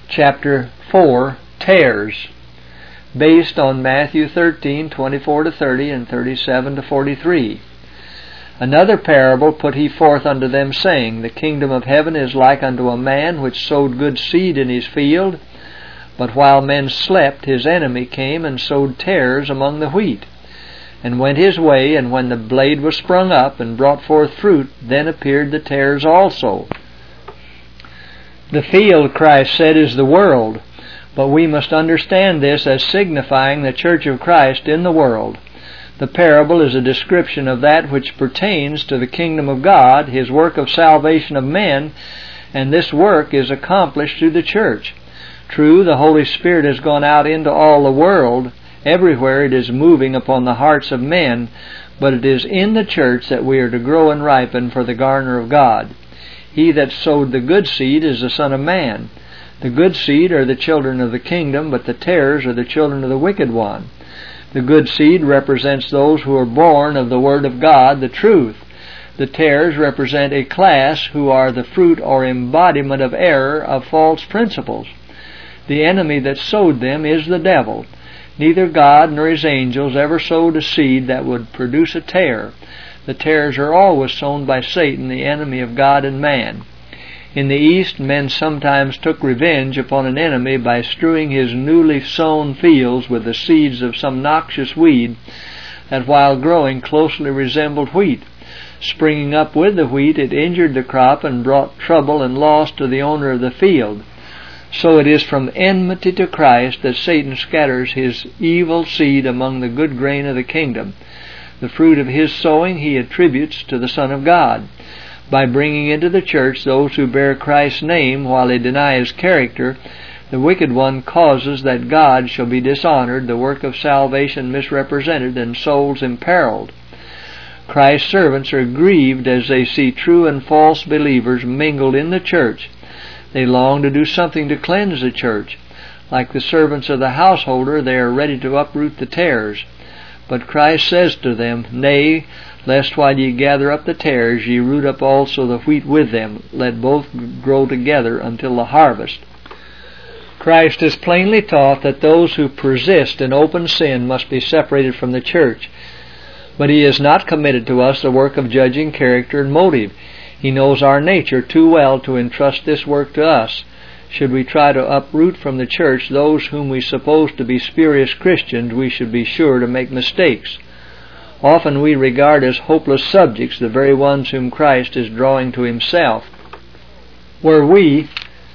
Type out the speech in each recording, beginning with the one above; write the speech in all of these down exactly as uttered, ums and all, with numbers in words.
chapter four, Tares, based on Matthew thirteen, twenty-four to thirty and thirty-seven to forty-three. Another parable put he forth unto them, saying, The kingdom of heaven is like unto a man which sowed good seed in his field. But while men slept, his enemy came and sowed tares among the wheat, and went his way. And when the blade was sprung up and brought forth fruit, then appeared the tares also. The field, Christ said, is the world, but we must understand this as signifying the church of Christ in the world. The parable is a description of that which pertains to the kingdom of God, His work of salvation of men, and this work is accomplished through the church. True, the Holy Spirit has gone out into all the world. Everywhere it is moving upon the hearts of men, but it is in the church that we are to grow and ripen for the garner of God. He that sowed the good seed is the Son of Man. The good seed are the children of the kingdom, but the tares are the children of the wicked one. The good seed represents those who are born of the Word of God, the truth. The tares represent a class who are the fruit or embodiment of error, of false principles. The enemy that sowed them is the devil. Neither God nor His angels ever sowed a seed that would produce a tare. The tares are always sown by Satan, the enemy of God and man. In the East, men sometimes took revenge upon an enemy by strewing his newly sown fields with the seeds of some noxious weed that while growing closely resembled wheat. Springing up with the wheat, it injured the crop and brought trouble and loss to the owner of the field. So it is from enmity to Christ that Satan scatters his evil seed among the good grain of the kingdom. The fruit of his sowing he attributes to the Son of God. By bringing into the church those who bear Christ's name while they deny His character, the wicked one causes that God shall be dishonored, the work of salvation misrepresented, and souls imperiled. Christ's servants are grieved as they see true and false believers mingled in the church. They long to do something to cleanse the church. Like the servants of the householder, they are ready to uproot the tares. But Christ says to them, Nay, lest while ye gather up the tares, ye root up also the wheat with them. Let both grow together until the harvest. Christ has plainly taught that those who persist in open sin must be separated from the church. But He has not committed to us the work of judging character and motive. He knows our nature too well to entrust this work to us. Should we try to uproot from the church those whom we suppose to be spurious Christians, we should be sure to make mistakes. Often we regard as hopeless subjects the very ones whom Christ is drawing to Himself. Were we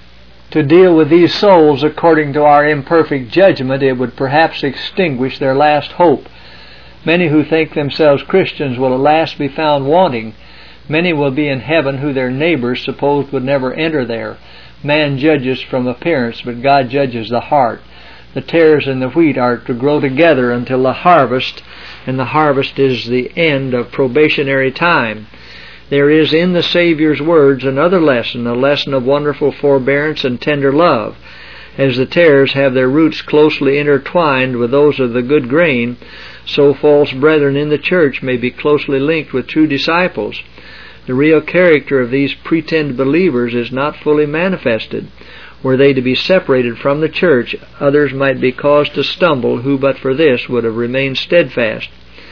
to deal with these souls according to our imperfect judgment, it would perhaps extinguish their last hope. Many who think themselves Christians will at last be found wanting. Many will be in heaven who their neighbors supposed would never enter there. Man judges from appearance, but God judges the heart. The tares and the wheat are to grow together until the harvest, and the harvest is the end of probationary time. There is in the Savior's words another lesson, a lesson of wonderful forbearance and tender love. As the tares have their roots closely intertwined with those of the good grain, so false brethren in the church may be closely linked with true disciples. The real character of these pretend believers is not fully manifested. Were they to be separated from the church, others might be caused to stumble who but for this would have remained steadfast.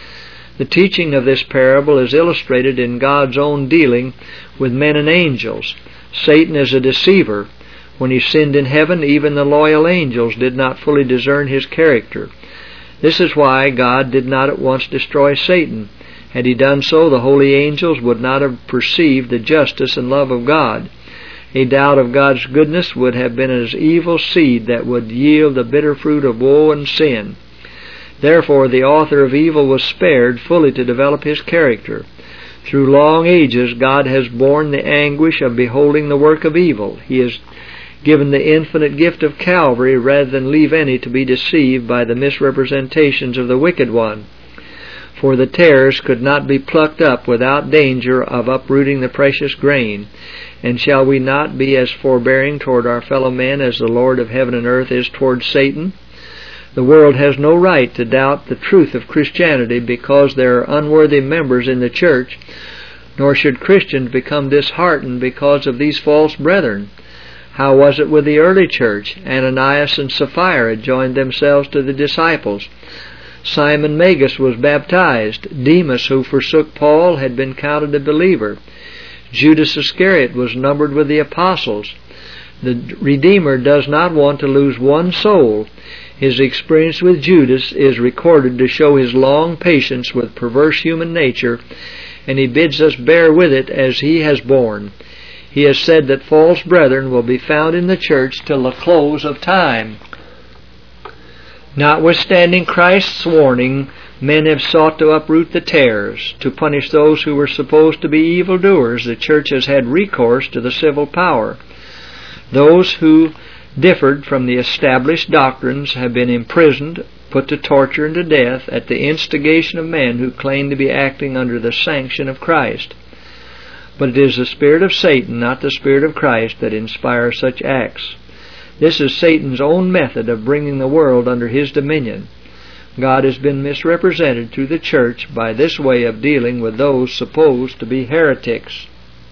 The teaching of this parable is illustrated in God's own dealing with men and angels. Satan is a deceiver. When he sinned in heaven, even the loyal angels did not fully discern his character. This is why God did not at once destroy Satan. Had He done so, the holy angels would not have perceived the justice and love of God. A doubt of God's goodness would have been as evil seed that would yield the bitter fruit of woe and sin. Therefore, the author of evil was spared fully to develop his character. Through long ages, God has borne the anguish of beholding the work of evil. He has given the infinite gift of Calvary rather than leave any to be deceived by the misrepresentations of the wicked one. For the tares could not be plucked up without danger of uprooting the precious grain. And shall we not be as forbearing toward our fellow men as the Lord of heaven and earth is toward Satan? The world has no right to doubt the truth of Christianity because there are unworthy members in the church, nor should Christians become disheartened because of these false brethren. How was it with the early church? Ananias and Sapphira joined themselves to the disciples. Simon Magus was baptized. Demas, who forsook Paul, had been counted a believer. Judas Iscariot was numbered with the apostles. The Redeemer does not want to lose one soul. His experience with Judas is recorded to show his long patience with perverse human nature, and he bids us bear with it as he has borne. He has said that false brethren will be found in the church till the close of time. Notwithstanding Christ's warning, men have sought to uproot the tares. To punish those who were supposed to be evildoers, the church has had recourse to the civil power. Those who differed from the established doctrines have been imprisoned, put to torture and to death at the instigation of men who claim to be acting under the sanction of Christ. But it is the spirit of Satan, not the spirit of Christ, that inspires such acts. This is Satan's own method of bringing the world under his dominion. God has been misrepresented through the church by this way of dealing with those supposed to be heretics.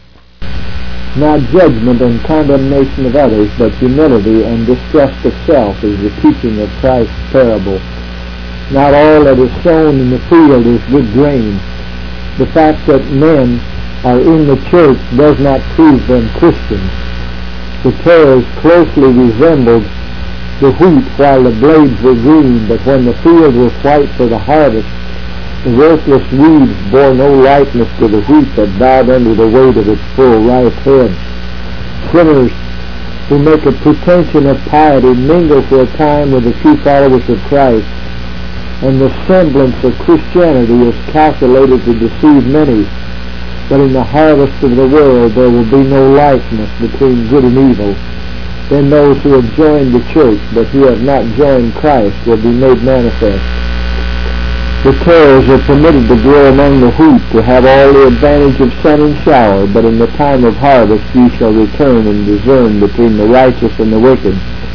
Not judgment and condemnation of others, but humility and distrust of self is the teaching of Christ's parable. Not all that is sown in the field is good grain. The fact that men are in the church does not prove them Christians. The tares closely resembled the wheat while the blades were green, but when the field was white for the harvest, the worthless weeds bore no likeness to the wheat that bowed under the weight of its full ripe head. Sinners who make a pretension of piety mingle for a time with the true followers of Christ, and the semblance of Christianity is calculated to deceive many. But in the harvest of the world there will be no likeness between good and evil. Then those who have joined the church but who have not joined Christ will be made manifest. The tares are permitted to grow among the wheat, to have all the advantage of sun and shower, but in the time of harvest ye shall return and discern between the righteous and the wicked,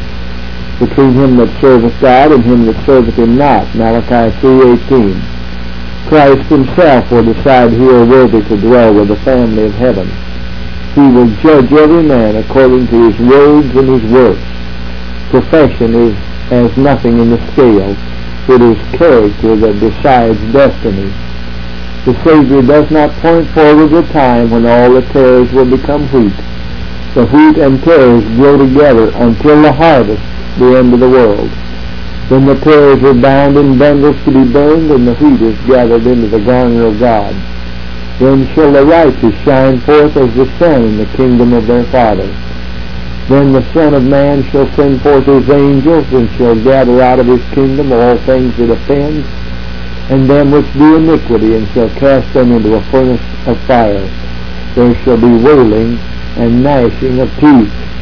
between him that serveth God and him that serveth him not. Malachi three eighteen. Christ himself will decide who are worthy to dwell with the family of heaven. He will judge every man according to his words and his works. Profession is as nothing in the scale. It is character that decides destiny. The Savior does not point forward the time when all the tares will become wheat. The wheat and tares grow together until the harvest, the end of the world. Then the tares are bound in bundles to be burned, and the wheat is gathered into the garner of God. Then shall the righteous shine forth as the sun in the kingdom of their Father. Then the Son of Man shall send forth his angels, and shall gather out of his kingdom all things that offend, and them which do iniquity, and shall cast them into a furnace of fire. There shall be wailing and gnashing of teeth.